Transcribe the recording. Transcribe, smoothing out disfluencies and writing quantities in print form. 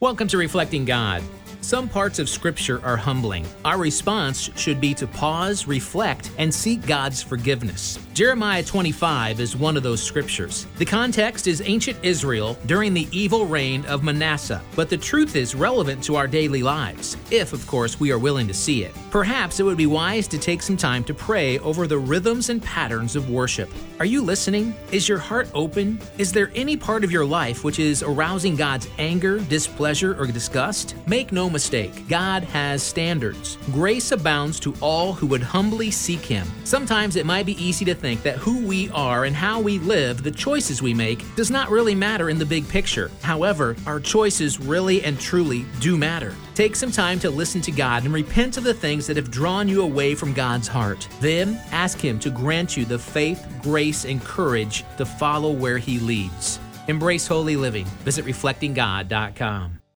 Welcome to Reflecting God. Some parts of Scripture are humbling. Our response should be to pause, reflect, and seek God's forgiveness. Jeremiah 25 is one of those scriptures. The context is ancient Israel during the evil reign of Manasseh, but the truth is relevant to our daily lives, if, of course, we are willing to see it. Perhaps it would be wise to take some time to pray over the rhythms and patterns of worship. Are you listening? Is your heart open? Is there any part of your life which is arousing God's anger, displeasure, or disgust? Make no mistake, God has standards. Grace abounds to all who would humbly seek Him. Sometimes it might be easy to think that who we are and how we live, the choices we make, does not really matter in the big picture. However, our choices really and truly do matter. Take some time to listen to God and repent of the things that have drawn you away from God's heart. Then, ask Him to grant you the faith, grace, and courage to follow where He leads. Embrace holy living. Visit reflectinggod.com.